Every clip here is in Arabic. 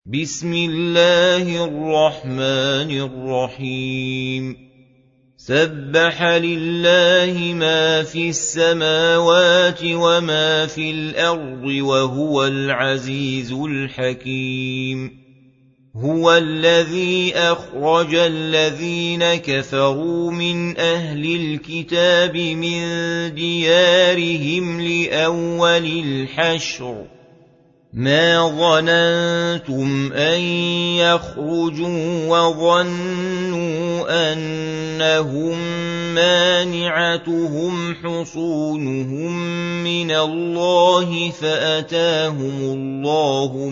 بسم الله الرحمن الرحيم سبح لله ما في السماوات وما في الأرض وهو العزيز الحكيم هو الذي أخرج الذين كفروا من أهل الكتاب من ديارهم لأول الحشر ما ظننتم أن يخرجوا وظنوا أنهم مانعتهم حصونهم من الله فأتاهم الله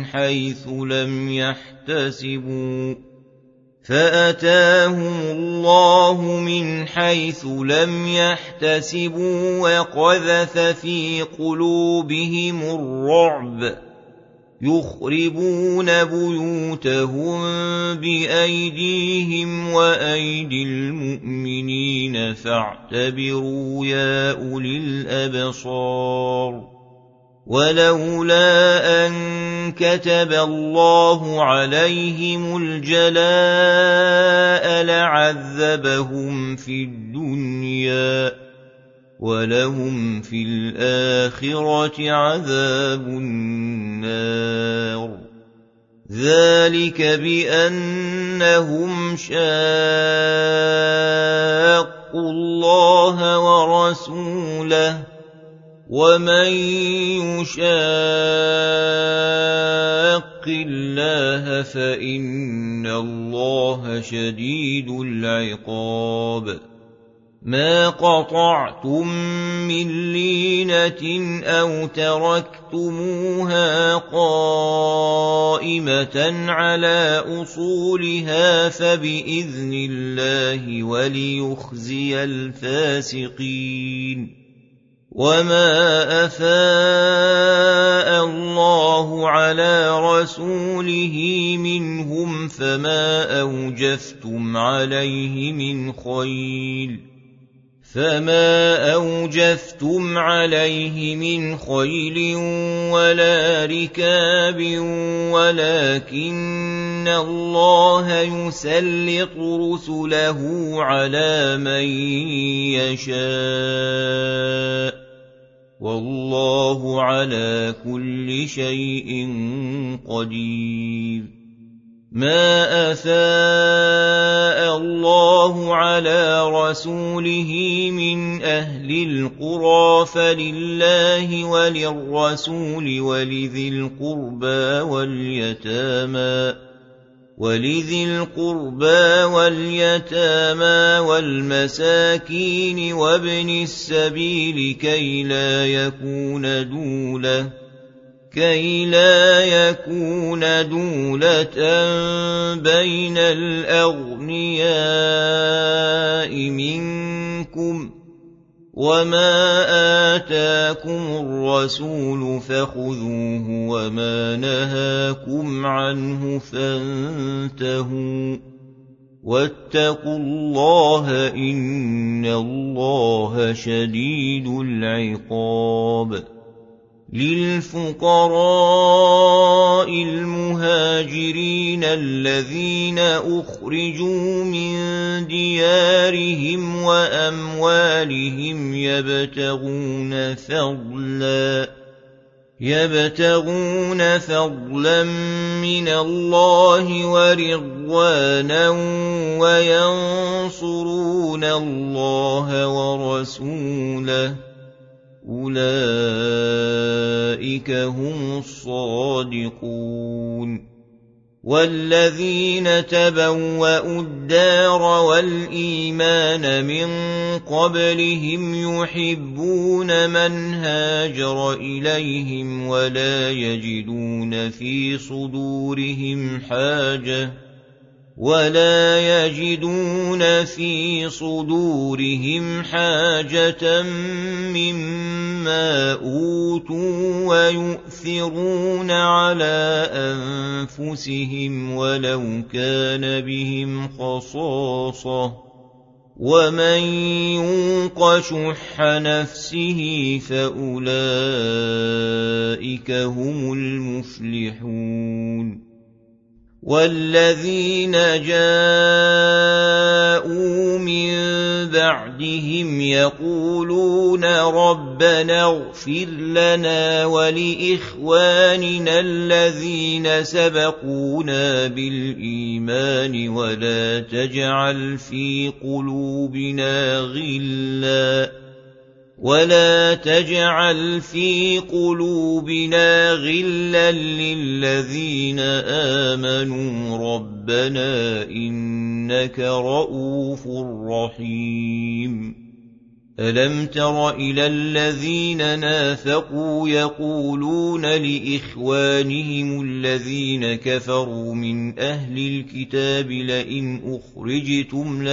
من حيث لم يحتسبوا وقذف في قلوبهم الرعب يخربون بيوتهم بأيديهم وأيدي المؤمنين فاعتبروا يا أولي الأبصار ولولا أن كتب الله عليهم الجلاء لعذبهم في الدنيا ولهم في الآخرة عذاب النار ذلك بأنهم شاقوا الله ورسوله ومن يشاق الله فإن الله شديد العقاب ما قطعتم من لينة أو تركتموها قائمة على أصولها فبإذن الله وليخزي الفاسقين وما أفاء الله على رسوله منهم فما أوجفتم عليه من خيل ولا ركاب ولكن الله يسلط رسله على من يشاء والله على كل شيء قدير ما أفاء الله على رسوله من أهل القرى فلله وللرسول ولذي القربى واليتامى والمساكين وابن السبيل كي لا يكون دولة بين الأغنياء منكم وما آتاكم الرسول فخذوه وما نهاكم عنه فانتهوا واتقوا الله إن الله شديد العقاب للفقراء المهاجرين الذين أخرجوا من ديارهم وأموالهم يبتغون فضلا من الله ورضوانا وينصرون الله ورسوله أولئك هم الصادقون والذين تبوأوا الدار والإيمان من قبلهم يحبون من هاجر إليهم ولا يجدون في صدورهم حاجة مما أوتوا ويؤثرون على أنفسهم ولو كان بهم خصاصة ومن يوق شح نفسه فأولئك هم المفلحون والذين جاءوا من بعدهم يقولون ربنا اغفر لنا ولإخواننا الذين سبقونا بالإيمان ولا تجعل في قلوبنا غلا للذين آمنوا ربنا إنك رؤوف رحيم ألم تر إلى الذين نافقوا يقولون لإخوانهم الذين كفروا من أهل الكتاب لئن أخرجتم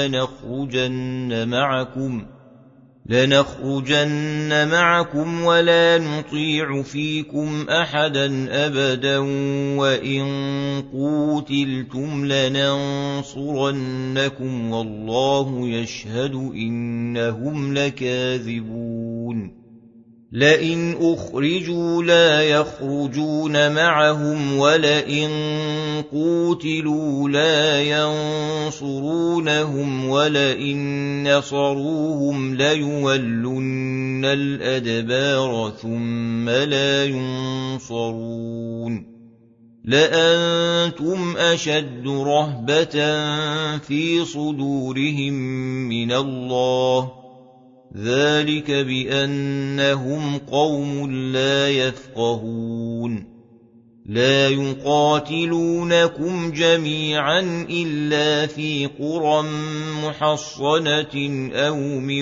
لنخرجن معكم ولا نطيع فيكم أحدا أبدا وإن قوتلتم لننصرنكم والله يشهد إنهم لكاذبون لئن أخرجوا لا يخرجون معهم ولئن قوتلوا لا ينصرونهم ولئن نصروهم ليولن الأدبار ثم لا ينصرون لأنتم أشد رهبة في صدورهم من الله ذلك بأنهم قوم لا يفقهون لا يقاتلونكم جميعا إلا في قرى محصنة أو من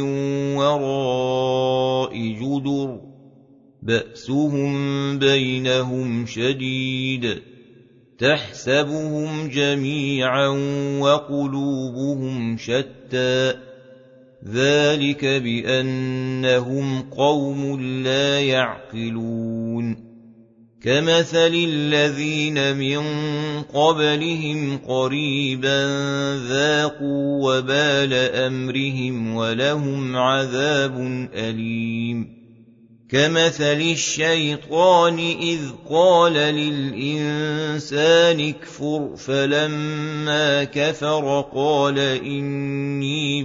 وراء جدر بأسهم بينهم شديد تحسبهم جميعا وقلوبهم شتى ذلك بأنهم قوم لا يعقلون كمثل الذين من قبلهم قريبا ذاقوا وبال أمرهم ولهم عذاب أليم كمثل الشيطان إذ قال للإنسان اكفر فلما كفر قال إني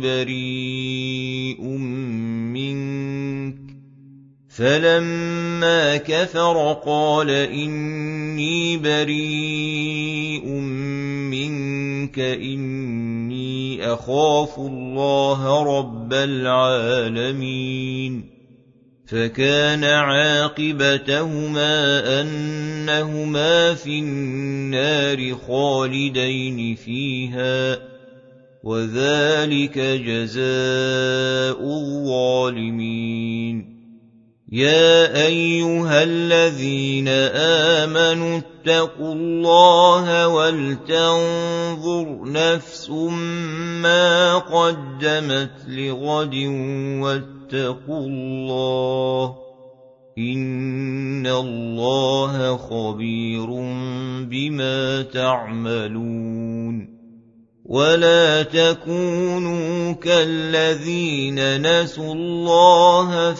بريء منك إني أخاف الله رب العالمين فكان عاقبتهما أنهما في النار خالدين فيها وذلك جزاء الظالمين يا أيها الذين آمنوا اتقوا الله ولتنظر نفس ما قدمت لغد واتقوا الله إن الله خبير بما تعملون ولا تكونوا كالذين نسوا الله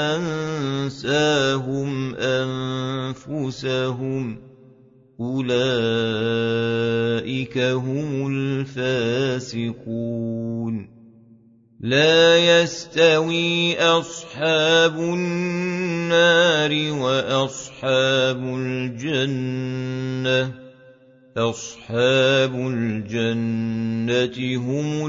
فأنساهم أنفسهم أولئك هم الفاسقون لا يستوي أصحاب النار وأصحاب الجنة أصحاب الجنة هم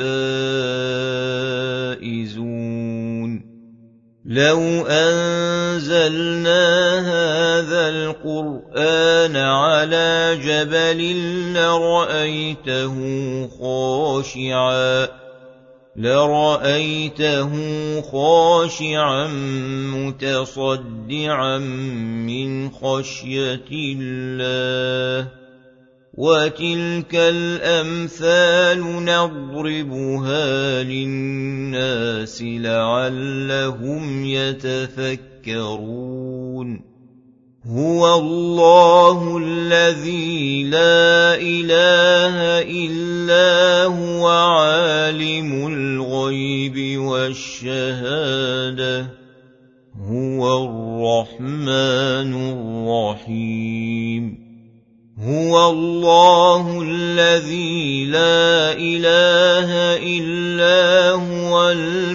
الفائزون لو أنزلنا هذا القرآن على جبل لرأيته خاشعا متصدعا من خشية الله وتلك الأمثال نضربها للناس لعلهم يتفكرون هو الله الذي لا إله إلا هو عالم الغيب والشهادة هو الرحمن الرحيم هو الله الذي لا إله إلا هو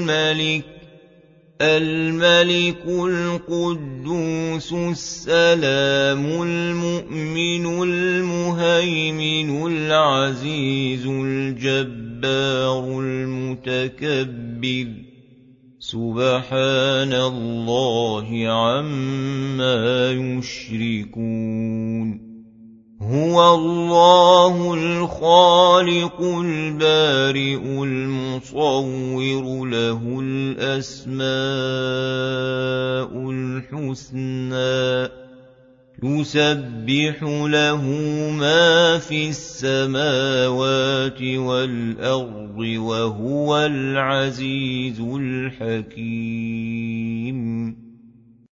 الملك القدوس السلام المؤمن المهيمن العزيز الجبار المتكبر سبحان الله عما يشركون هو الله الخالق البارئ المصور له الأسماء الحسنى يسبح له ما في السماوات والأرض وهو العزيز الحكيم